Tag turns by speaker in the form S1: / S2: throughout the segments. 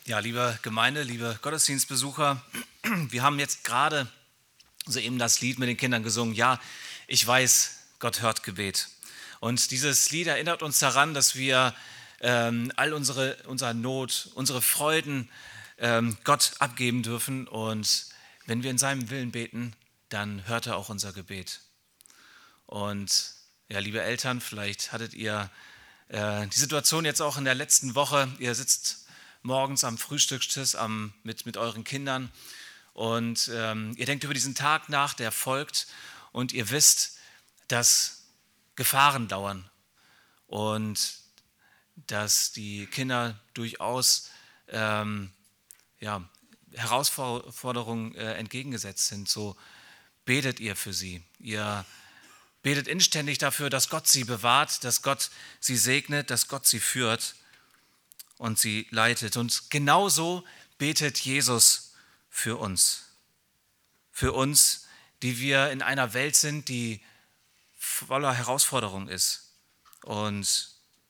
S1: Ja, liebe Gemeinde, liebe Gottesdienstbesucher, wir haben jetzt gerade soeben das Lied mit den Kindern gesungen. Ja, ich weiß, Gott hört Gebet. Und dieses Lied erinnert uns daran, dass wir all unsere Not, unsere Freuden Gott abgeben dürfen. Und wenn wir in seinem Willen beten, dann hört er auch unser Gebet. Und ja, liebe Eltern, vielleicht hattet ihr die Situation jetzt auch in der letzten Woche. Ihr sitzt morgens am Frühstückstisch mit euren Kindern und ihr denkt über diesen Tag nach, der folgt, und ihr wisst, dass Gefahren dauern und dass die Kinder durchaus ja, Herausforderungen entgegengesetzt sind. So betet ihr für sie. Ihr betet inständig dafür, dass Gott sie bewahrt, dass Gott sie segnet, dass Gott sie führt und sie leitet. Und genauso betet Jesus für uns. Für uns, die wir in einer Welt sind, die voller Herausforderung ist. Und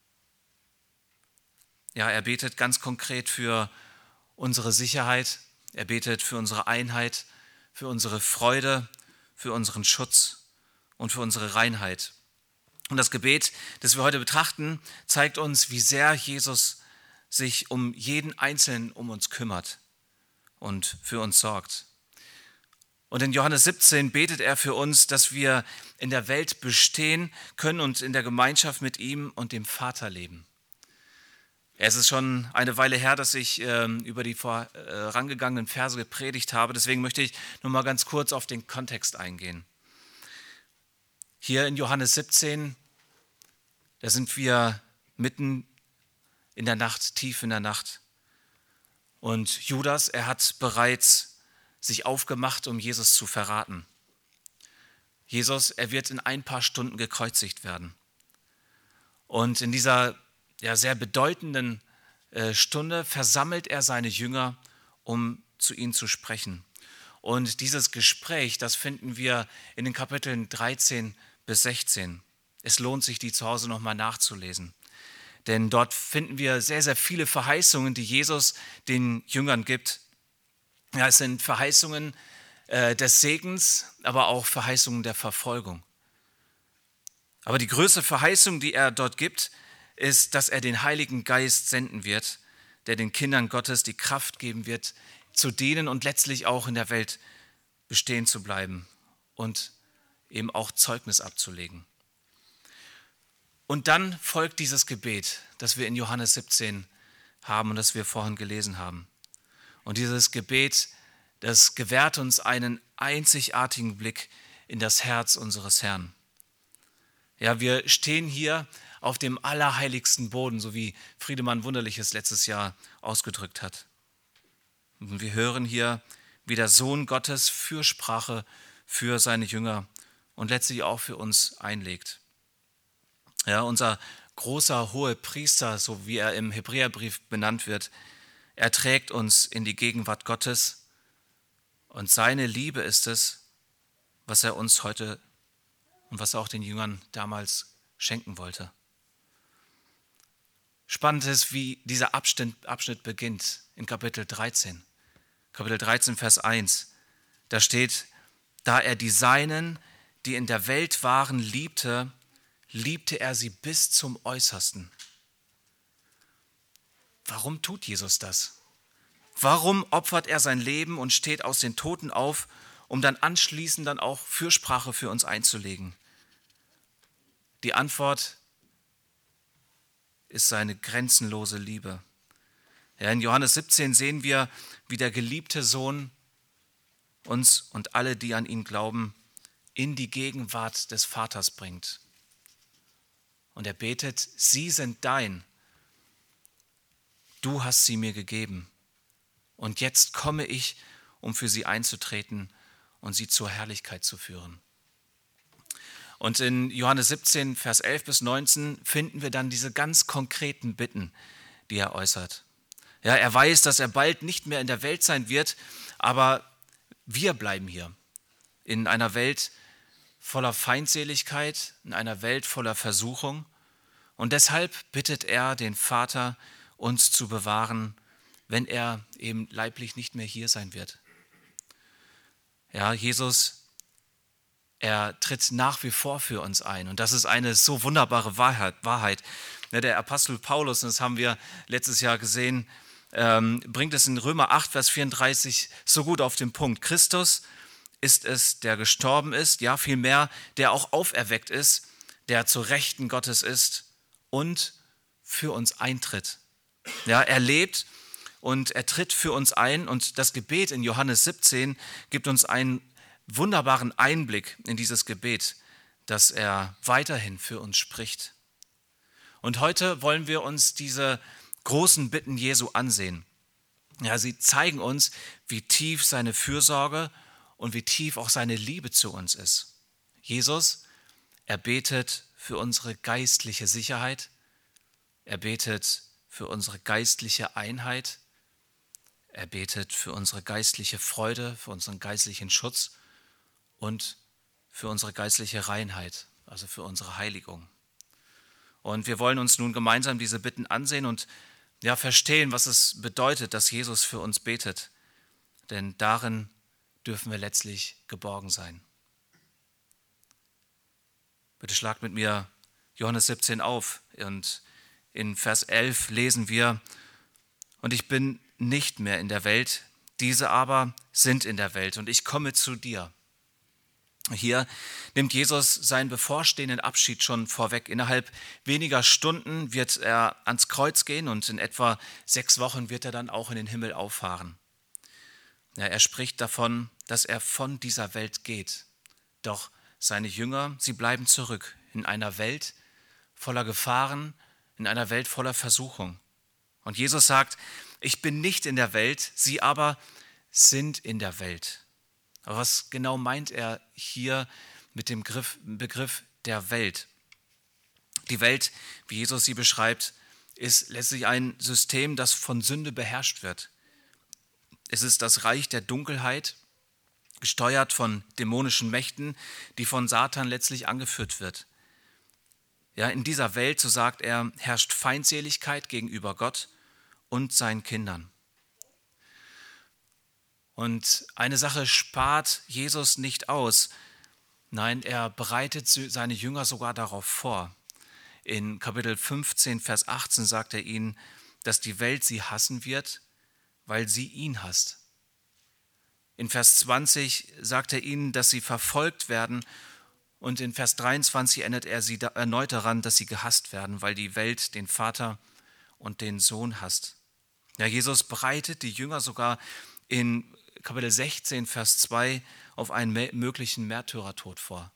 S1: ja, er betet ganz konkret für unsere Sicherheit. Er betet für unsere Einheit, für unsere Freude, für unseren Schutz und für unsere Reinheit. Und das Gebet, das wir heute betrachten, zeigt uns, wie sehr Jesus sich um jeden Einzelnen um uns kümmert und für uns sorgt. Und in Johannes 17 betet er für uns, dass wir in der Welt bestehen können und in der Gemeinschaft mit ihm und dem Vater leben. Es ist schon eine Weile her, dass ich über die vorangegangenen Verse gepredigt habe, deswegen möchte ich nur mal ganz kurz auf den Kontext eingehen. Hier in Johannes 17, da sind wir mitten in der Nacht, tief in der Nacht. Und Judas, er hat bereits sich aufgemacht, um Jesus zu verraten. Jesus, er wird in ein paar Stunden gekreuzigt werden. Und in dieser sehr bedeutenden Stunde versammelt er seine Jünger, um zu ihnen zu sprechen. Und dieses Gespräch, das finden wir in den Kapiteln 13 bis 16. Es lohnt sich, die zu Hause nochmal nachzulesen. Denn dort finden wir sehr, sehr viele Verheißungen, die Jesus den Jüngern gibt. Ja, es sind Verheißungen des Segens, aber auch Verheißungen der Verfolgung. Aber die größte Verheißung, die er dort gibt, ist, dass er den Heiligen Geist senden wird, der den Kindern Gottes die Kraft geben wird, zu dienen und letztlich auch in der Welt bestehen zu bleiben und eben auch Zeugnis abzulegen. Und dann folgt dieses Gebet, das wir in Johannes 17 haben und das wir vorhin gelesen haben. Und dieses Gebet, das gewährt uns einen einzigartigen Blick in das Herz unseres Herrn. Ja, wir stehen hier auf dem allerheiligsten Boden, so wie Friedemann Wunderliches letztes Jahr ausgedrückt hat. Und wir hören hier, wie der Sohn Gottes Fürsprache für seine Jünger und letztlich auch für uns einlegt. Ja, unser großer Hohepriester, so wie er im Hebräerbrief benannt wird, er trägt uns in die Gegenwart Gottes und seine Liebe ist es, was er uns heute und was er auch den Jüngern damals schenken wollte. Spannend ist, wie dieser Abschnitt beginnt in Kapitel 13. Kapitel 13, Vers 1. Da steht, da er die Seinen, die in der Welt waren, liebte, liebte er sie bis zum Äußersten. Warum tut Jesus das? Warum opfert er sein Leben und steht aus den Toten auf, um dann anschließend dann auch Fürsprache für uns einzulegen? Die Antwort ist seine grenzenlose Liebe. Ja, in Johannes 17 sehen wir, wie der geliebte Sohn uns und alle, die an ihn glauben, in die Gegenwart des Vaters bringt. Und er betet, sie sind dein. Du hast sie mir gegeben. Und jetzt komme ich, um für sie einzutreten und sie zur Herrlichkeit zu führen. Und in Johannes 17, Vers 11 bis 19 finden wir dann diese ganz konkreten Bitten, die er äußert. Ja, er weiß, dass er bald nicht mehr in der Welt sein wird, aber wir bleiben hier in einer Welt voller Feindseligkeit, in einer Welt voller Versuchung. Und deshalb bittet er den Vater, uns zu bewahren, wenn er eben leiblich nicht mehr hier sein wird. Ja, Jesus, er tritt nach wie vor für uns ein. Und das ist eine so wunderbare Wahrheit. Ja, der Apostel Paulus, und das haben wir letztes Jahr gesehen, bringt es in Römer 8, Vers 34 so gut auf den Punkt. Christus ist es, der gestorben ist, ja vielmehr, der auch auferweckt ist, der zur Rechten Gottes ist und für uns eintritt. Ja, er lebt und er tritt für uns ein, und das Gebet in Johannes 17 gibt uns einen wunderbaren Einblick in dieses Gebet, dass er weiterhin für uns spricht. Und heute wollen wir uns diese großen Bitten Jesu ansehen. Ja, sie zeigen uns, wie tief seine Fürsorge und wie tief auch seine Liebe zu uns ist. Jesus, er betet für unsere geistliche Sicherheit, er betet für unsere geistliche Einheit, er betet für unsere geistliche Freude, für unseren geistlichen Schutz und für unsere geistliche Reinheit, also für unsere Heiligung. Und wir wollen uns nun gemeinsam diese Bitten ansehen und ja, verstehen, was es bedeutet, dass Jesus für uns betet. Denn darin dürfen wir letztlich geborgen sein. Bitte schlagt mit mir Johannes 17 auf, und in Vers 11 lesen wir: Und ich bin nicht mehr in der Welt, diese aber sind in der Welt, und ich komme zu dir. Hier nimmt Jesus seinen bevorstehenden Abschied schon vorweg. Innerhalb weniger Stunden wird er ans Kreuz gehen, und in etwa 6 Wochen wird er dann auch in den Himmel auffahren. Ja, er spricht davon, dass er von dieser Welt geht. Doch seine Jünger, sie bleiben zurück in einer Welt voller Gefahren, in einer Welt voller Versuchung. Und Jesus sagt: Ich bin nicht in der Welt, sie aber sind in der Welt. Aber was genau meint er hier mit dem Begriff der Welt? Die Welt, wie Jesus sie beschreibt, ist letztlich ein System, das von Sünde beherrscht wird. Es ist das Reich der Dunkelheit, gesteuert von dämonischen Mächten, die von Satan letztlich angeführt wird. Ja, in dieser Welt, so sagt er, herrscht Feindseligkeit gegenüber Gott und seinen Kindern. Und eine Sache spart Jesus nicht aus. Nein, er bereitet seine Jünger sogar darauf vor. In Kapitel 15, Vers 18 sagt er ihnen, dass die Welt sie hassen wird, weil sie ihn hasst. In Vers 20 sagt er ihnen, dass sie verfolgt werden, und in Vers 23 erinnert er sie erneut daran, dass sie gehasst werden, weil die Welt den Vater und den Sohn hasst. Ja, Jesus bereitet die Jünger sogar in Kapitel 16, Vers 2 auf einen möglichen Märtyrertod vor.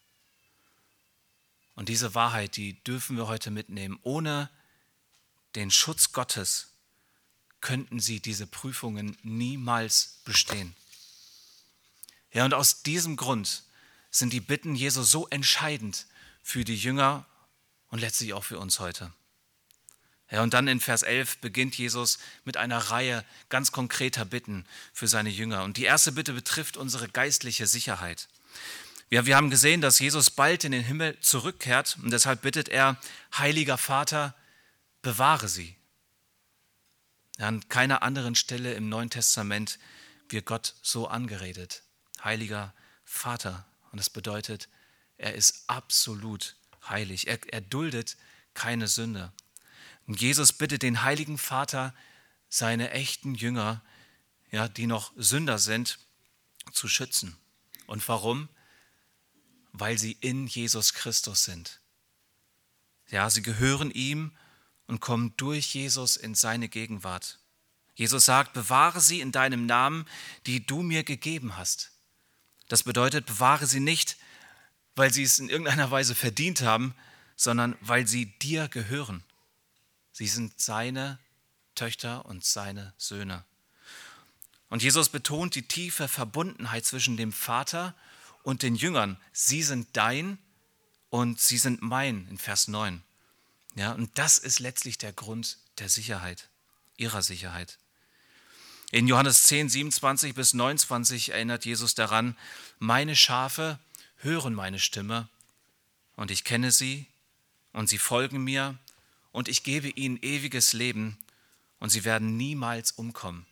S1: Und diese Wahrheit, die dürfen wir heute mitnehmen. Ohne den Schutz Gottes könnten sie diese Prüfungen niemals bestehen. Ja, und aus diesem Grund sind die Bitten Jesu so entscheidend für die Jünger und letztlich auch für uns heute. Ja, und dann in Vers 11 beginnt Jesus mit einer Reihe ganz konkreter Bitten für seine Jünger. Und die erste Bitte betrifft unsere geistliche Sicherheit. Ja, wir haben gesehen, dass Jesus bald in den Himmel zurückkehrt, und deshalb bittet er: Heiliger Vater, bewahre sie. Ja, an keiner anderen Stelle im Neuen Testament wird Gott so angeredet. Heiliger Vater. Und das bedeutet, er ist absolut heilig. Er duldet keine Sünde. Und Jesus bittet den Heiligen Vater, seine echten Jünger, ja, die noch Sünder sind, zu schützen. Und warum? Weil sie in Jesus Christus sind. Ja, sie gehören ihm und kommen durch Jesus in seine Gegenwart. Jesus sagt: Bewahre sie in deinem Namen, die du mir gegeben hast. Das bedeutet, bewahre sie nicht, weil sie es in irgendeiner Weise verdient haben, sondern weil sie dir gehören. Sie sind seine Töchter und seine Söhne. Und Jesus betont die tiefe Verbundenheit zwischen dem Vater und den Jüngern. Sie sind dein und sie sind mein, in Vers 9. Ja, und das ist letztlich der Grund der Sicherheit, ihrer Sicherheit. In Johannes 10, 27 bis 29 erinnert Jesus daran: Meine Schafe hören meine Stimme, und ich kenne sie, und sie folgen mir, und ich gebe ihnen ewiges Leben, und sie werden niemals umkommen.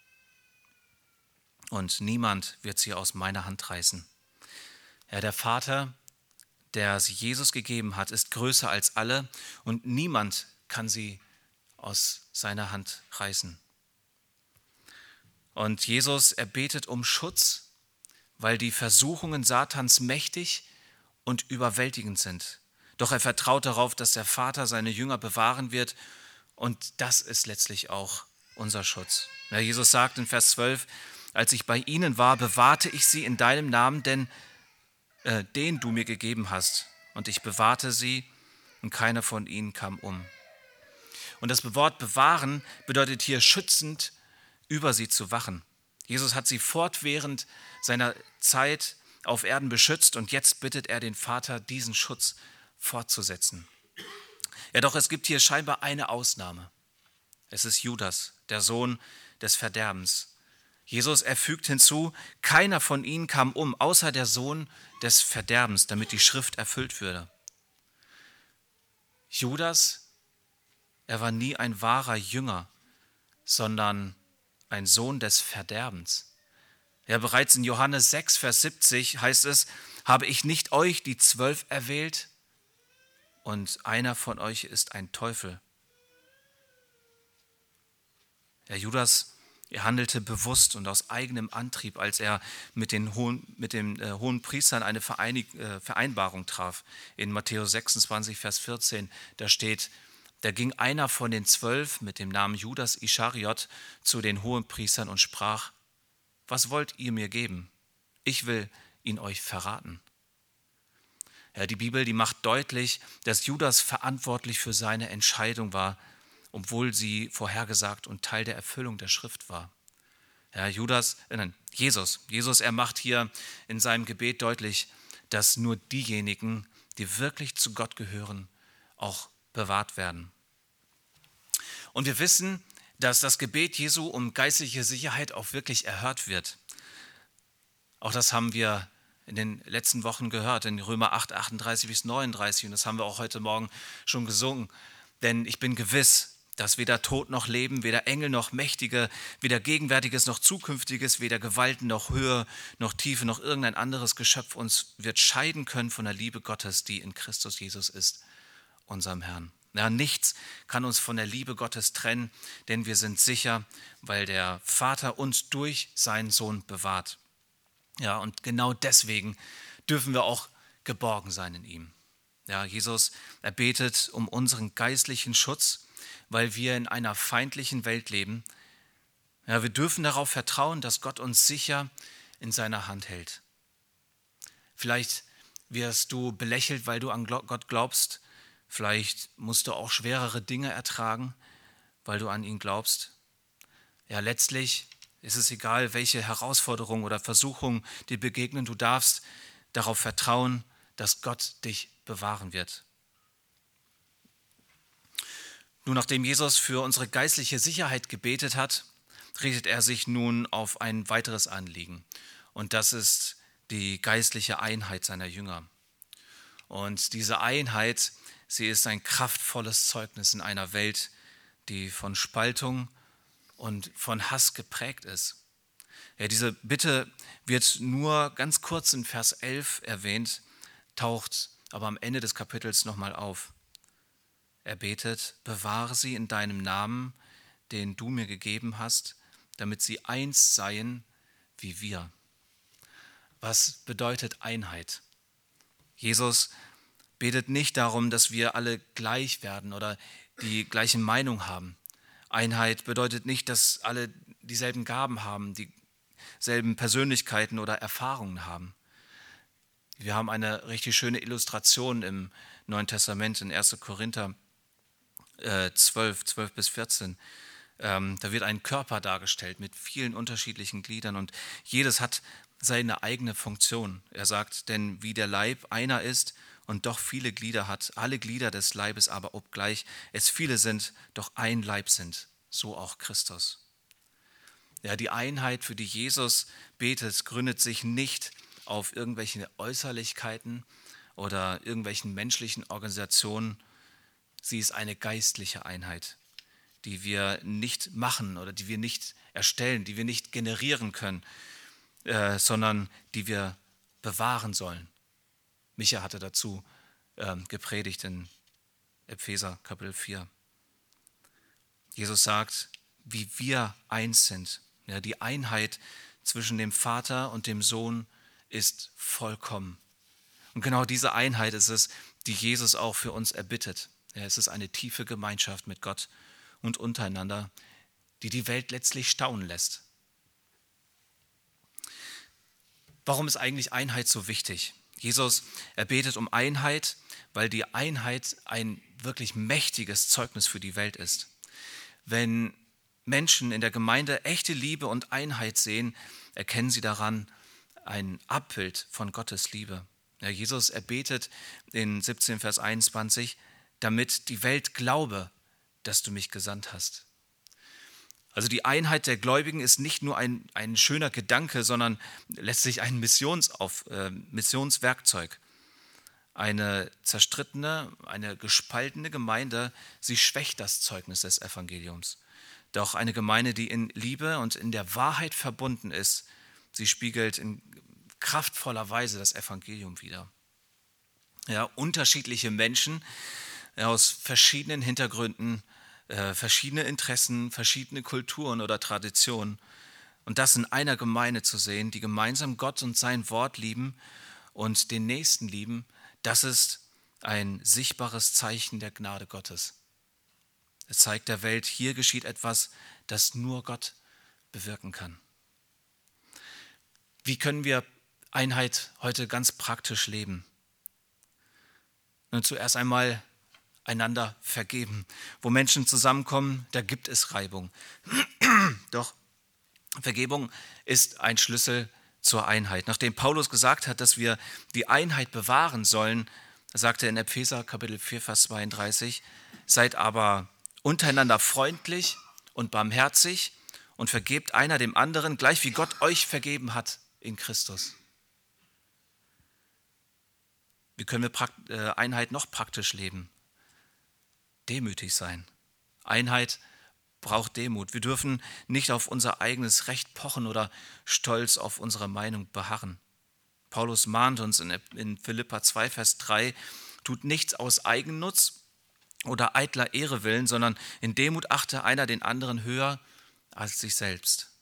S1: Und niemand wird sie aus meiner Hand reißen. Ja, der Vater, der sie Jesus gegeben hat, ist größer als alle und niemand kann sie aus seiner Hand reißen. Und Jesus, er betet um Schutz, weil die Versuchungen Satans mächtig und überwältigend sind. Doch er vertraut darauf, dass der Vater seine Jünger bewahren wird, und das ist letztlich auch unser Schutz. Ja, Jesus sagt in Vers 12, als ich bei ihnen war, bewahrte ich sie in deinem Namen, den du mir gegeben hast. Und ich bewahrte sie, und keiner von ihnen kam um. Und das Wort bewahren bedeutet hier schützend über sie zu wachen. Jesus hat sie fortwährend seiner Zeit auf Erden beschützt und jetzt bittet er den Vater, diesen Schutz fortzusetzen. Ja, doch es gibt hier scheinbar eine Ausnahme. Es ist Judas, der Sohn des Verderbens. Jesus, er fügt hinzu, keiner von ihnen kam um, außer der Sohn des Verderbens, damit die Schrift erfüllt würde. Judas, er war nie ein wahrer Jünger, sondern ein Sohn des Verderbens. Ja, bereits in Johannes 6, Vers 70 heißt es, habe ich nicht euch die 12 erwählt und einer von euch ist ein Teufel. Ja, Judas, er handelte bewusst und aus eigenem Antrieb, als er mit den hohen Priestern eine Vereinbarung traf. In Matthäus 26, Vers 14, da steht, da ging einer von den 12 mit dem Namen Judas Ischariot zu den Hohenpriestern und sprach, was wollt ihr mir geben? Ich will ihn euch verraten. Ja, die Bibel, die macht deutlich, dass Judas verantwortlich für seine Entscheidung war, obwohl sie vorhergesagt und Teil der Erfüllung der Schrift war. Ja, Jesus, er macht hier in seinem Gebet deutlich, dass nur diejenigen, die wirklich zu Gott gehören, auch bewahrt werden. Und wir wissen, dass das Gebet Jesu um geistliche Sicherheit auch wirklich erhört wird. Auch das haben wir in den letzten Wochen gehört, in Römer 8, 38 bis 39, und das haben wir auch heute Morgen schon gesungen. Denn ich bin gewiss, dass weder Tod noch Leben, weder Engel noch Mächtige, weder Gegenwärtiges noch Zukünftiges, weder Gewalten noch Höhe noch Tiefe noch irgendein anderes Geschöpf uns wird scheiden können von der Liebe Gottes, die in Christus Jesus ist, unserem Herrn. Ja, nichts kann uns von der Liebe Gottes trennen, denn wir sind sicher, weil der Vater uns durch seinen Sohn bewahrt. Ja, und genau deswegen dürfen wir auch geborgen sein in ihm. Ja, Jesus, er betet um unseren geistlichen Schutz, weil wir in einer feindlichen Welt leben. Ja, wir dürfen darauf vertrauen, dass Gott uns sicher in seiner Hand hält. Vielleicht wirst du belächelt, weil du an Gott glaubst. Vielleicht musst du auch schwerere Dinge ertragen, weil du an ihn glaubst. Ja, letztlich ist es egal, welche Herausforderungen oder Versuchungen dir begegnen. Du darfst darauf vertrauen, dass Gott dich bewahren wird. Nun, nachdem Jesus für unsere geistliche Sicherheit gebetet hat, richtet er sich nun auf ein weiteres Anliegen. Und das ist die geistliche Einheit seiner Jünger. Und diese Einheit, sie ist ein kraftvolles Zeugnis in einer Welt, die von Spaltung und von Hass geprägt ist. Ja, diese Bitte wird nur ganz kurz in Vers 11 erwähnt, taucht aber am Ende des Kapitels nochmal auf. Er betet, bewahre sie in deinem Namen, den du mir gegeben hast, damit sie eins seien wie wir. Was bedeutet Einheit? Jesus betet nicht darum, dass wir alle gleich werden oder die gleiche Meinung haben. Einheit bedeutet nicht, dass alle dieselben Gaben haben, dieselben Persönlichkeiten oder Erfahrungen haben. Wir haben eine richtig schöne Illustration im Neuen Testament in 1. Korinther 12 bis 14. Da wird ein Körper dargestellt mit vielen unterschiedlichen Gliedern und jedes hat seine eigene Funktion. Er sagt, denn wie der Leib einer ist und doch viele Glieder hat, alle Glieder des Leibes aber, obgleich es viele sind, doch ein Leib sind, so auch Christus. Ja, die Einheit, für die Jesus betet, gründet sich nicht auf irgendwelche Äußerlichkeiten oder irgendwelchen menschlichen Organisationen. Sie ist eine geistliche Einheit, die wir nicht machen oder die wir nicht erstellen, die wir nicht generieren können, sondern die wir bewahren sollen. Micha hatte dazu gepredigt in Epheser Kapitel 4. Jesus sagt, wie wir eins sind. Ja, die Einheit zwischen dem Vater und dem Sohn ist vollkommen. Und genau diese Einheit ist es, die Jesus auch für uns erbittet. Ja, es ist eine tiefe Gemeinschaft mit Gott und untereinander, die die Welt letztlich staunen lässt. Warum ist eigentlich Einheit so wichtig? Jesus erbetet um Einheit, weil die Einheit ein wirklich mächtiges Zeugnis für die Welt ist. Wenn Menschen in der Gemeinde echte Liebe und Einheit sehen, erkennen sie daran ein Abbild von Gottes Liebe. Ja, Jesus erbetet in 17 Vers 21, damit die Welt glaube, dass du mich gesandt hast. Also die Einheit der Gläubigen ist nicht nur ein schöner Gedanke, sondern letztlich ein Missionswerkzeug. Eine zerstrittene, eine gespaltene Gemeinde, sie schwächt das Zeugnis des Evangeliums. Doch eine Gemeinde, die in Liebe und in der Wahrheit verbunden ist, sie spiegelt in kraftvoller Weise das Evangelium wider. Ja, unterschiedliche Menschen aus verschiedenen Hintergründen, verschiedene Interessen, verschiedene Kulturen oder Traditionen. Und das in einer Gemeinde zu sehen, die gemeinsam Gott und sein Wort lieben und den Nächsten lieben, das ist ein sichtbares Zeichen der Gnade Gottes. Es zeigt der Welt, hier geschieht etwas, das nur Gott bewirken kann. Wie können wir Einheit heute ganz praktisch leben? Nun zuerst einmal einander vergeben. Wo Menschen zusammenkommen, da gibt es Reibung. Doch Vergebung ist ein Schlüssel zur Einheit. Nachdem Paulus gesagt hat, dass wir die Einheit bewahren sollen, sagte er in Epheser Kapitel 4, Vers 32, seid aber untereinander freundlich und barmherzig und vergebt einer dem anderen, gleich wie Gott euch vergeben hat in Christus. Wie können wir Einheit noch praktisch leben? Demütig sein. Einheit braucht Demut. Wir dürfen nicht auf unser eigenes Recht pochen oder stolz auf unsere Meinung beharren. Paulus mahnt uns in Philipper 2, Vers 3, tut nichts aus Eigennutz oder eitler Ehre willen, sondern in Demut achte einer den anderen höher als sich selbst.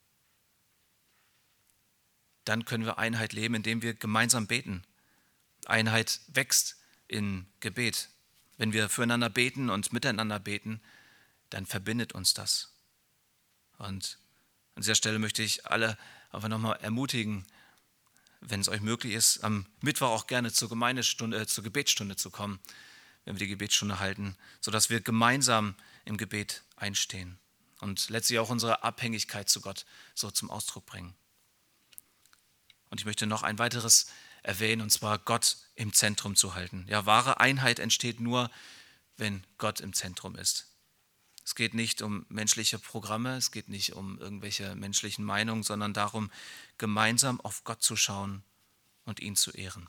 S1: Dann können wir Einheit leben, indem wir gemeinsam beten. Einheit wächst in Gebet. Wenn wir füreinander beten und miteinander beten, dann verbindet uns das. Und an dieser Stelle möchte ich alle einfach nochmal ermutigen, wenn es euch möglich ist, am Mittwoch auch gerne zur Gebetsstunde zu kommen, wenn wir die Gebetsstunde halten, sodass wir gemeinsam im Gebet einstehen und letztlich auch unsere Abhängigkeit zu Gott so zum Ausdruck bringen. Und ich möchte noch ein weiteres erwähnen, und zwar Gott im Zentrum zu halten. Ja, wahre Einheit entsteht nur, wenn Gott im Zentrum ist. Es geht nicht um menschliche Programme, es geht nicht um irgendwelche menschlichen Meinungen, sondern darum, gemeinsam auf Gott zu schauen und ihn zu ehren.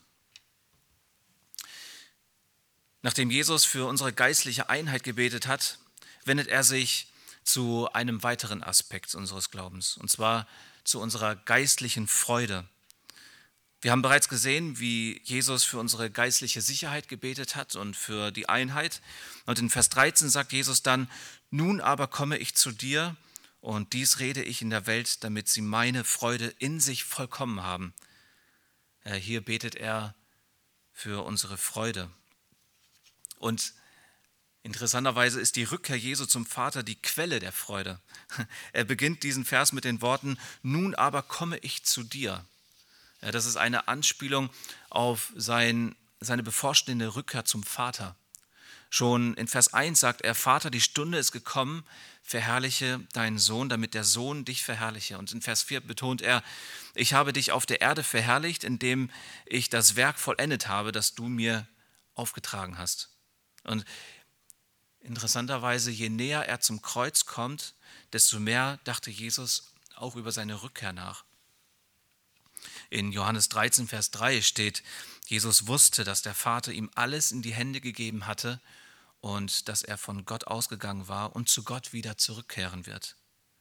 S1: Nachdem Jesus für unsere geistliche Einheit gebetet hat, wendet er sich zu einem weiteren Aspekt unseres Glaubens, und zwar zu unserer geistlichen Freude. Wir haben bereits gesehen, wie Jesus für unsere geistliche Sicherheit gebetet hat und für die Einheit. Und in Vers 13 sagt Jesus dann, nun aber komme ich zu dir und dies rede ich in der Welt, damit sie meine Freude in sich vollkommen haben. Hier betet er für unsere Freude. Und interessanterweise ist die Rückkehr Jesu zum Vater die Quelle der Freude. Er beginnt diesen Vers mit den Worten, nun aber komme ich zu dir. Ja, das ist eine Anspielung auf seine bevorstehende Rückkehr zum Vater. Schon in Vers 1 sagt er, Vater, die Stunde ist gekommen, verherrliche deinen Sohn, damit der Sohn dich verherrliche. Und in Vers 4 betont er, ich habe dich auf der Erde verherrlicht, indem ich das Werk vollendet habe, das du mir aufgetragen hast. Und interessanterweise, je näher er zum Kreuz kommt, desto mehr dachte Jesus auch über seine Rückkehr nach. In Johannes 13, Vers 3 steht, Jesus wusste, dass der Vater ihm alles in die Hände gegeben hatte und dass er von Gott ausgegangen war und zu Gott wieder zurückkehren wird.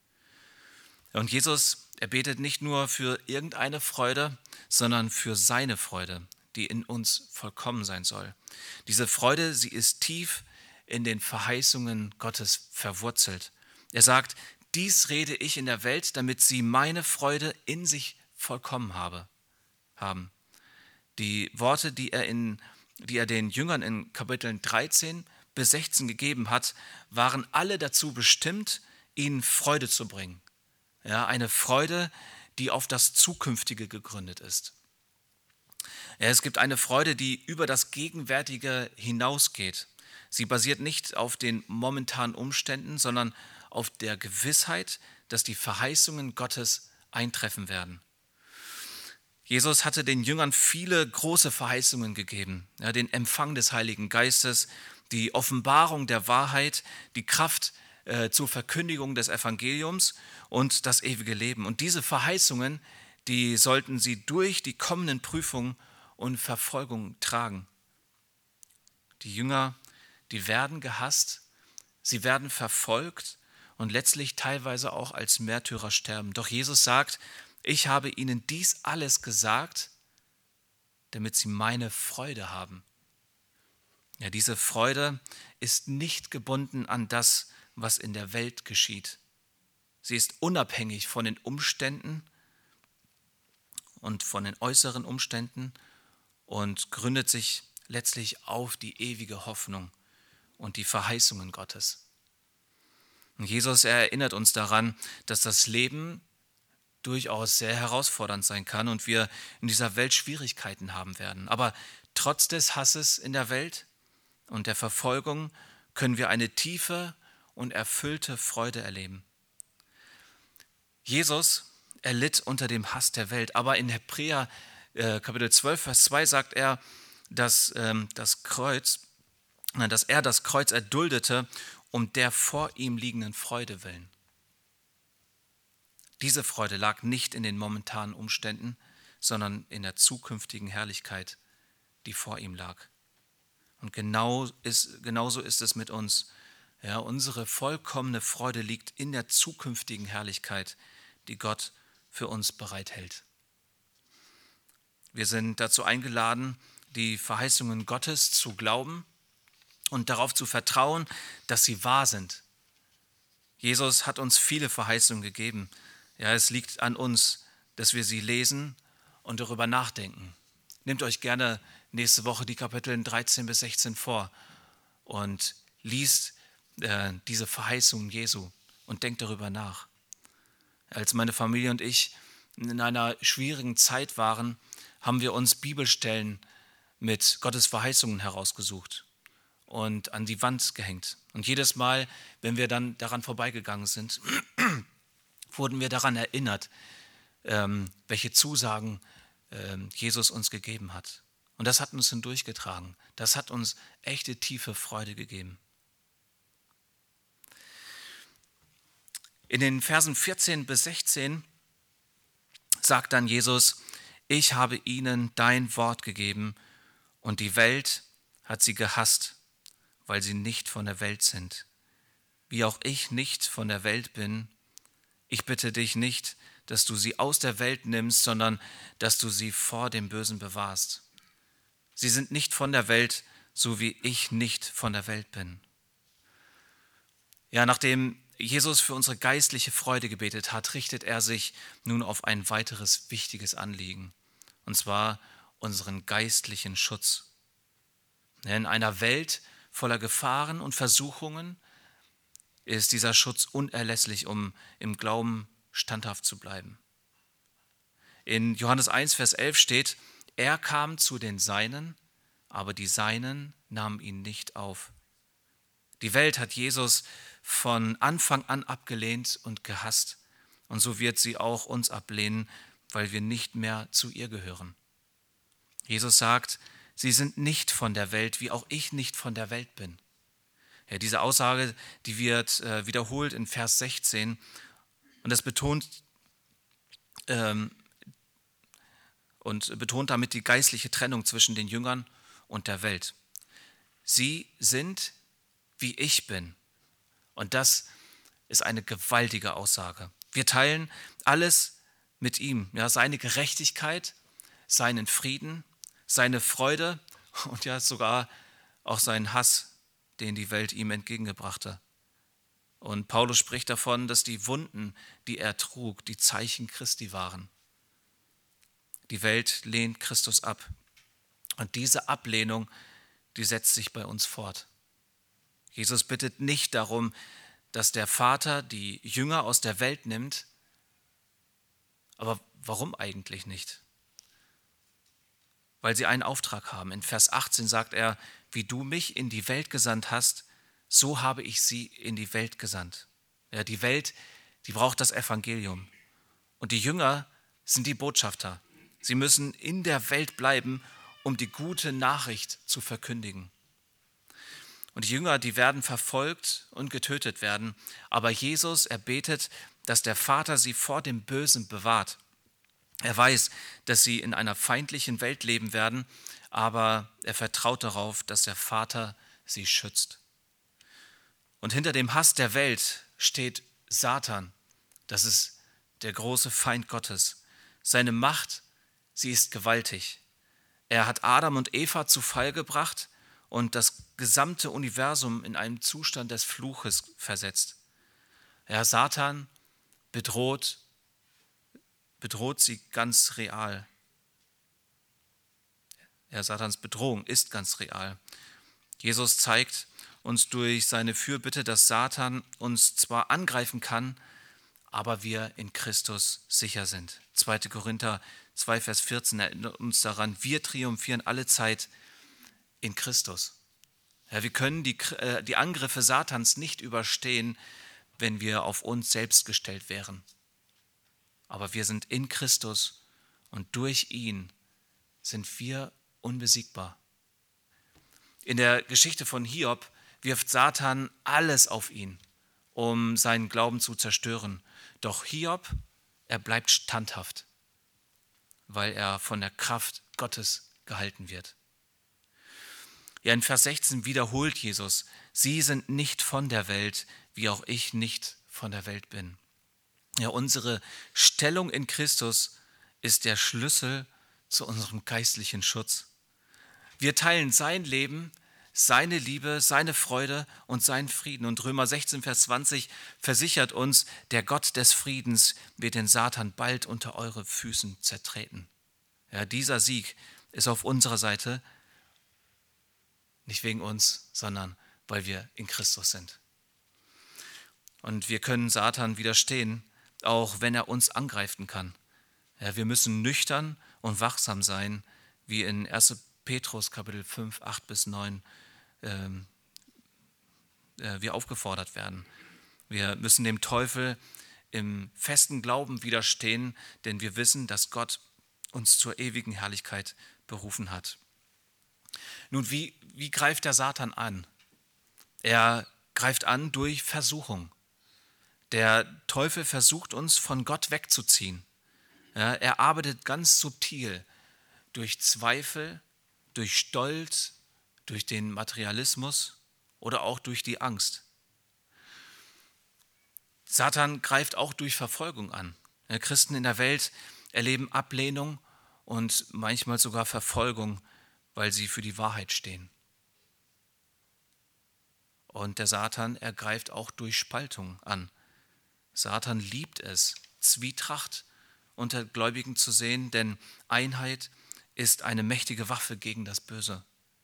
S1: Und Jesus, er betet nicht nur für irgendeine Freude, sondern für seine Freude, die in uns vollkommen sein soll. Diese Freude, sie ist tief in den Verheißungen Gottes verwurzelt. Er sagt, dies rede ich in der Welt, damit sie meine Freude in sich vollkommen haben. Die Worte, die er den Jüngern in Kapiteln 13 bis 16 gegeben hat, waren alle dazu bestimmt, ihnen Freude zu bringen. Ja, eine Freude, die auf das Zukünftige gegründet ist. Ja, es gibt eine Freude, die über das Gegenwärtige hinausgeht. Sie basiert nicht auf den momentanen Umständen, sondern auf der Gewissheit, dass die Verheißungen Gottes eintreffen werden. Jesus hatte den Jüngern viele große Verheißungen gegeben. Ja, den Empfang des Heiligen Geistes, die Offenbarung der Wahrheit, die Kraft zur Verkündigung des Evangeliums und das ewige Leben. Und diese Verheißungen, die sollten sie durch die kommenden Prüfungen und Verfolgung tragen. Die Jünger, die werden gehasst, sie werden verfolgt und letztlich teilweise auch als Märtyrer sterben. Doch Jesus sagt, ich habe ihnen dies alles gesagt, damit sie meine Freude haben. Ja, diese Freude ist nicht gebunden an das, was in der Welt geschieht. Sie ist unabhängig von den Umständen und von den äußeren Umständen und gründet sich letztlich auf die ewige Hoffnung und die Verheißungen Gottes. Und Jesus erinnert uns daran, dass das Leben durchaus sehr herausfordernd sein kann und wir in dieser Welt Schwierigkeiten haben werden. Aber trotz des Hasses in der Welt und der Verfolgung können wir eine tiefe und erfüllte Freude erleben. Jesus erlitt unter dem Hass der Welt, aber in Hebräer Kapitel 12, Vers 2 sagt er, dass er das Kreuz erduldete, um der vor ihm liegenden Freude willen. Diese Freude lag nicht in den momentanen Umständen, sondern in der zukünftigen Herrlichkeit, die vor ihm lag. Und genauso ist es mit uns. Ja, unsere vollkommene Freude liegt in der zukünftigen Herrlichkeit, die Gott für uns bereithält. Wir sind dazu eingeladen, die Verheißungen Gottes zu glauben und darauf zu vertrauen, dass sie wahr sind. Jesus hat uns viele Verheißungen gegeben. Ja, es liegt an uns, dass wir sie lesen und darüber nachdenken. Nehmt euch gerne nächste Woche die Kapitel 13 bis 16 vor und liest diese Verheißungen Jesu und denkt darüber nach. Als meine Familie und ich in einer schwierigen Zeit waren, haben wir uns Bibelstellen mit Gottes Verheißungen herausgesucht und an die Wand gehängt. Und jedes Mal, wenn wir dann daran vorbeigegangen sind, wurden wir daran erinnert, welche Zusagen Jesus uns gegeben hat. Und das hat uns hindurchgetragen. Das hat uns echte tiefe Freude gegeben. In den Versen 14 bis 16 sagt dann Jesus, ich habe ihnen dein Wort gegeben und die Welt hat sie gehasst, weil sie nicht von der Welt sind. Wie auch ich nicht von der Welt bin, ich bitte dich nicht, dass du sie aus der Welt nimmst, sondern dass du sie vor dem Bösen bewahrst. Sie sind nicht von der Welt, so wie ich nicht von der Welt bin. Ja, nachdem Jesus für unsere geistliche Freude gebetet hat, richtet er sich nun auf ein weiteres wichtiges Anliegen, und zwar unseren geistlichen Schutz. In einer Welt voller Gefahren und Versuchungen ist dieser Schutz unerlässlich, um im Glauben standhaft zu bleiben. In Johannes 1, Vers 11 steht, er kam zu den Seinen, aber die Seinen nahmen ihn nicht auf. Die Welt hat Jesus von Anfang an abgelehnt und gehasst. Und so wird sie auch uns ablehnen, weil wir nicht mehr zu ihr gehören. Jesus sagt, sie sind nicht von der Welt, wie auch ich nicht von der Welt bin. Ja, diese Aussage, die wird wiederholt in Vers 16 und das betont damit die geistliche Trennung zwischen den Jüngern und der Welt. Sie sind wie ich bin. Und das ist eine gewaltige Aussage. Wir teilen alles mit ihm, ja, seine Gerechtigkeit, seinen Frieden, seine Freude und ja sogar auch seinen Hass, den die Welt ihm entgegengebrachte. Und Paulus spricht davon, dass die Wunden, die er trug, die Zeichen Christi waren. Die Welt lehnt Christus ab. Und diese Ablehnung, die setzt sich bei uns fort. Jesus bittet nicht darum, dass der Vater die Jünger aus der Welt nimmt. Aber warum eigentlich nicht? Weil sie einen Auftrag haben. In Vers 18 sagt er, wie du mich in die Welt gesandt hast, so habe ich sie in die Welt gesandt. Ja, die Welt, die braucht das Evangelium. Und die Jünger sind die Botschafter. Sie müssen in der Welt bleiben, um die gute Nachricht zu verkündigen. Und die Jünger, die werden verfolgt und getötet werden. Aber Jesus, er betet, dass der Vater sie vor dem Bösen bewahrt. Er weiß, dass sie in einer feindlichen Welt leben werden, aber er vertraut darauf, dass der Vater sie schützt. Und hinter dem Hass der Welt steht Satan. Das ist der große Feind Gottes. Seine Macht, sie ist gewaltig. Er hat Adam und Eva zu Fall gebracht und das gesamte Universum in einen Zustand des Fluches versetzt. Ja, Satan bedroht sie ganz real. Ja, Satans Bedrohung ist ganz real. Jesus zeigt uns durch seine Fürbitte, dass Satan uns zwar angreifen kann, aber wir in Christus sicher sind. 2. Korinther 2, Vers 14 erinnert uns daran, wir triumphieren alle Zeit in Christus. Ja, wir können die Angriffe Satans nicht überstehen, wenn wir auf uns selbst gestellt wären. Aber wir sind in Christus und durch ihn sind wir unbesiegbar. In der Geschichte von Hiob wirft Satan alles auf ihn, um seinen Glauben zu zerstören. Doch Hiob, er bleibt standhaft, weil er von der Kraft Gottes gehalten wird. Ja, in Vers 16 wiederholt Jesus, sie sind nicht von der Welt, wie auch ich nicht von der Welt bin. Ja, unsere Stellung in Christus ist der Schlüssel zu unserem geistlichen Schutz. Wir teilen sein Leben, seine Liebe, seine Freude und seinen Frieden. Und Römer 16, Vers 20 versichert uns, der Gott des Friedens wird den Satan bald unter eure Füßen zertreten. Ja, dieser Sieg ist auf unserer Seite, nicht wegen uns, sondern weil wir in Christus sind. Und wir können Satan widerstehen, auch wenn er uns angreifen kann. Ja, wir müssen nüchtern und wachsam sein, wie in 1. Petrus Kapitel 5, 8 bis 9 wir aufgefordert werden. Wir müssen dem Teufel im festen Glauben widerstehen, denn wir wissen, dass Gott uns zur ewigen Herrlichkeit berufen hat. Nun, wie greift der Satan an? Er greift an durch Versuchung. Der Teufel versucht uns von Gott wegzuziehen. Ja, er arbeitet ganz subtil durch Zweifel, durch Stolz, durch den Materialismus oder auch durch die Angst. Satan greift auch durch Verfolgung an. Ja, Christen in der Welt erleben Ablehnung und manchmal sogar Verfolgung, weil sie für die Wahrheit stehen. Und der Satan ergreift auch durch Spaltung an. Satan liebt es, Zwietracht unter Gläubigen zu sehen, denn Einheit ist eine mächtige Waffe gegen das Böse.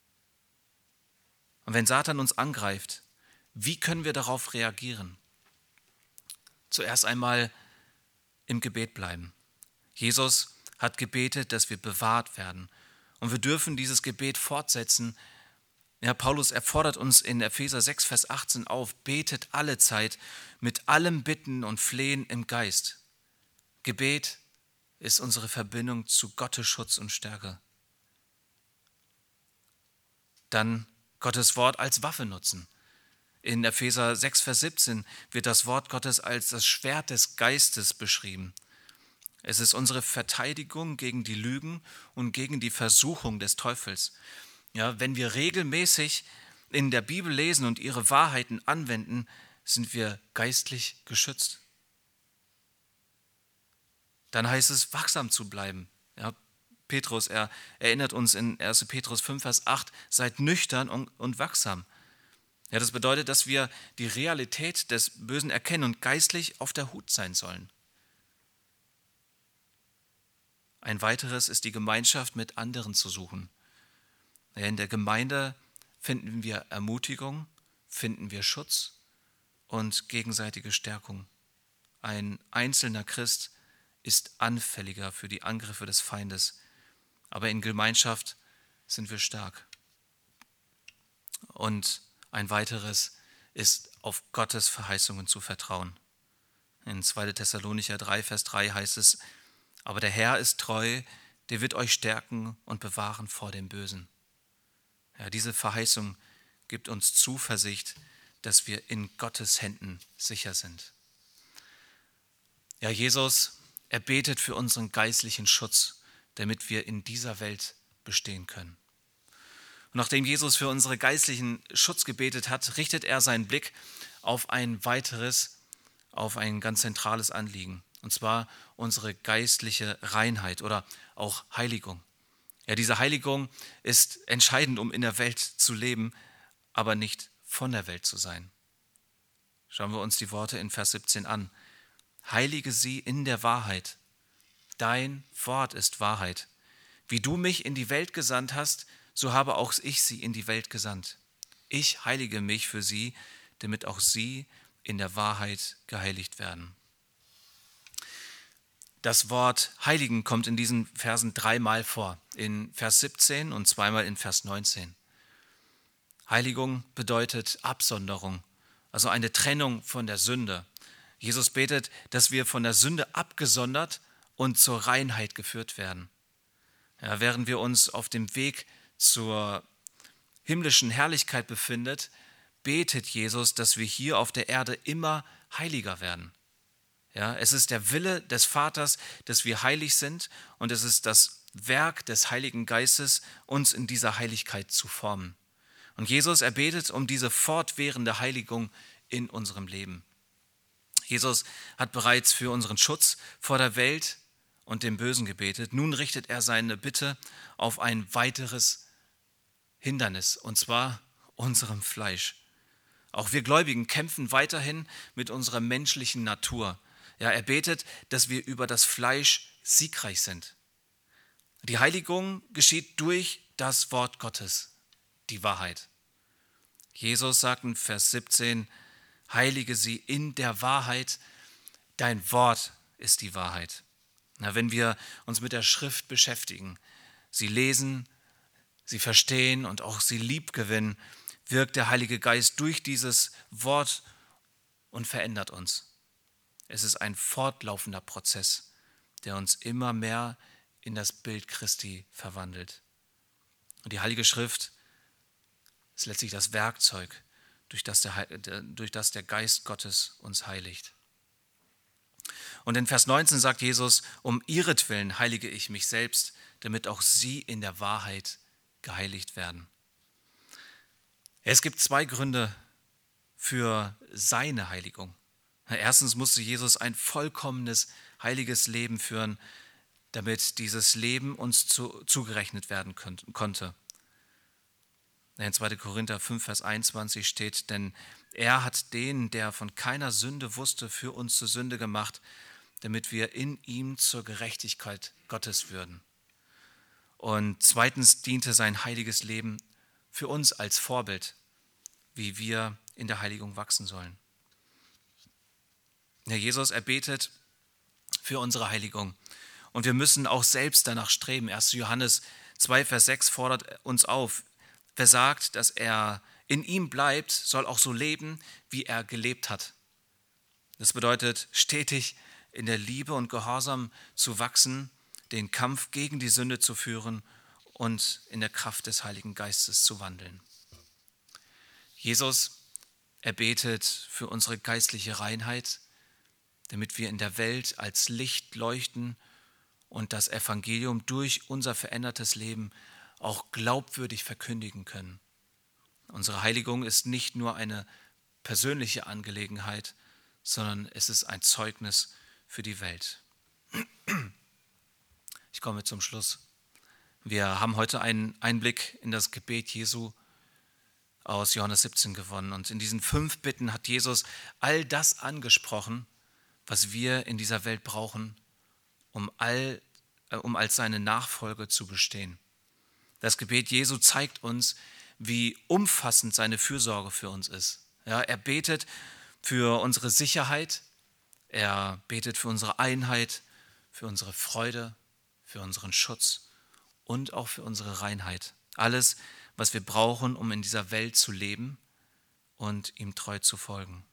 S1: Und wenn Satan uns angreift, wie können wir darauf reagieren? Zuerst einmal im Gebet bleiben. Jesus hat gebetet, dass wir bewahrt werden. Und wir dürfen dieses Gebet fortsetzen. Ja, Paulus erfordert uns in Epheser 6, Vers 18 auf, betet alle Zeit mit allem Bitten und Flehen im Geist. Gebet ist unsere Verbindung zu Gottes Schutz und Stärke. Dann Gottes Wort als Waffe nutzen. In Epheser 6, Vers 17 wird das Wort Gottes als das Schwert des Geistes beschrieben. Es ist unsere Verteidigung gegen die Lügen und gegen die Versuchung des Teufels. Ja, wenn wir regelmäßig in der Bibel lesen und ihre Wahrheiten anwenden, sind wir geistlich geschützt. Dann heißt es, wachsam zu bleiben. Ja, Petrus, er erinnert uns in 1. Petrus 5, Vers 8, seid nüchtern und wachsam. Ja, das bedeutet, dass wir die Realität des Bösen erkennen und geistlich auf der Hut sein sollen. Ein weiteres ist die Gemeinschaft mit anderen zu suchen. Ja, in der Gemeinde finden wir Ermutigung, finden wir Schutz und gegenseitige Stärkung. Ein einzelner Christ ist anfälliger für die Angriffe des Feindes, aber in Gemeinschaft sind wir stark. Und ein weiteres ist, auf Gottes Verheißungen zu vertrauen. In 2. Thessalonicher 3, Vers 3 heißt es, aber der Herr ist treu, der wird euch stärken und bewahren vor dem Bösen. Ja, diese Verheißung gibt uns Zuversicht, dass wir in Gottes Händen sicher sind. Ja, Jesus, er betet für unseren geistlichen Schutz, damit wir in dieser Welt bestehen können. Und nachdem Jesus für unseren geistlichen Schutz gebetet hat, richtet er seinen Blick auf ein ganz zentrales Anliegen, und zwar unsere geistliche Reinheit oder auch Heiligung. Ja, diese Heiligung ist entscheidend, um in der Welt zu leben, aber nicht von der Welt zu sein. Schauen wir uns die Worte in Vers 17 an. Heilige sie in der Wahrheit. Dein Wort ist Wahrheit. Wie du mich in die Welt gesandt hast, so habe auch ich sie in die Welt gesandt. Ich heilige mich für sie, damit auch sie in der Wahrheit geheiligt werden. Das Wort Heiligen kommt in diesen Versen 3-mal vor, in Vers 17 und 2-mal in Vers 19. Heiligung bedeutet Absonderung, also eine Trennung von der Sünde. Jesus betet, dass wir von der Sünde abgesondert und zur Reinheit geführt werden. Ja, während wir uns auf dem Weg zur himmlischen Herrlichkeit befinden, betet Jesus, dass wir hier auf der Erde immer heiliger werden. Ja, es ist der Wille des Vaters, dass wir heilig sind, und es ist das Werk des Heiligen Geistes, uns in dieser Heiligkeit zu formen. Und Jesus, er betet um diese fortwährende Heiligung in unserem Leben. Jesus hat bereits für unseren Schutz vor der Welt und dem Bösen gebetet. Nun richtet er seine Bitte auf ein weiteres Hindernis, und zwar unserem Fleisch. Auch wir Gläubigen kämpfen weiterhin mit unserer menschlichen Natur. Ja, er betet, dass wir über das Fleisch siegreich sind. Die Heiligung geschieht durch das Wort Gottes, die Wahrheit. Jesus sagt in Vers 17, heilige sie in der Wahrheit, dein Wort ist die Wahrheit. Na, wenn wir uns mit der Schrift beschäftigen, sie lesen, sie verstehen und auch sie liebgewinnen, wirkt der Heilige Geist durch dieses Wort und verändert uns. Es ist ein fortlaufender Prozess, der uns immer mehr in das Bild Christi verwandelt. Und die Heilige Schrift ist letztlich das Werkzeug, durch das der Geist Gottes uns heiligt. Und in Vers 19 sagt Jesus, um ihretwillen heilige ich mich selbst, damit auch sie in der Wahrheit geheiligt werden. Es gibt 2 Gründe für seine Heiligung. Erstens musste Jesus ein vollkommenes, heiliges Leben führen, damit dieses Leben uns zugerechnet werden konnte. In 2. Korinther 5, Vers 21 steht, denn er hat den, der von keiner Sünde wusste, für uns zur Sünde gemacht, damit wir in ihm zur Gerechtigkeit Gottes würden. Und zweitens diente sein heiliges Leben für uns als Vorbild, wie wir in der Heiligung wachsen sollen. Herr Jesus, er betet für unsere Heiligung. Und wir müssen auch selbst danach streben. 1. Johannes 2, Vers 6 fordert uns auf. Wer sagt, dass er in ihm bleibt, soll auch so leben, wie er gelebt hat. Das bedeutet, stetig in der Liebe und Gehorsam zu wachsen, den Kampf gegen die Sünde zu führen und in der Kraft des Heiligen Geistes zu wandeln. Jesus, er betet für unsere geistliche Reinheit, damit wir in der Welt als Licht leuchten und das Evangelium durch unser verändertes Leben auch glaubwürdig verkündigen können. Unsere Heiligung ist nicht nur eine persönliche Angelegenheit, sondern es ist ein Zeugnis für die Welt. Ich komme zum Schluss. Wir haben heute einen Einblick in das Gebet Jesu aus Johannes 17 gewonnen. Und in diesen 5 Bitten hat Jesus all das angesprochen, was wir in dieser Welt brauchen, um als seine Nachfolge zu bestehen. Das Gebet Jesu zeigt uns, wie umfassend seine Fürsorge für uns ist. Ja, er betet für unsere Sicherheit, er betet für unsere Einheit, für unsere Freude, für unseren Schutz und auch für unsere Reinheit. Alles, was wir brauchen, um in dieser Welt zu leben und ihm treu zu folgen.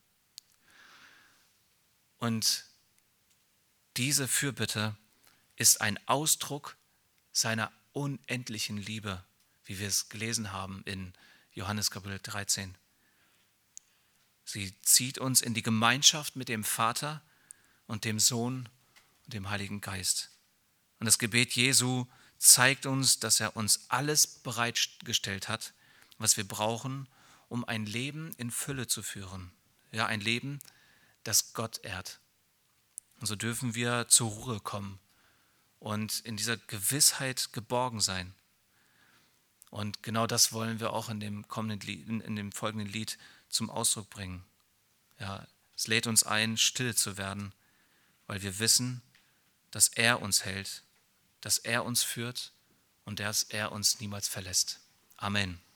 S1: Und diese Fürbitte ist ein Ausdruck seiner unendlichen Liebe, wie wir es gelesen haben in Johannes Kapitel 13. Sie zieht uns in die Gemeinschaft mit dem Vater und dem Sohn und dem Heiligen Geist. Und das Gebet Jesu zeigt uns, dass er uns alles bereitgestellt hat, was wir brauchen, um ein Leben in Fülle zu führen. Ja, ein Leben, das Gott ehrt. Und so dürfen wir zur Ruhe kommen und in dieser Gewissheit geborgen sein. Und genau das wollen wir auch in dem folgenden Lied zum Ausdruck bringen. Ja, es lädt uns ein, still zu werden, weil wir wissen, dass er uns hält, dass er uns führt und dass er uns niemals verlässt. Amen.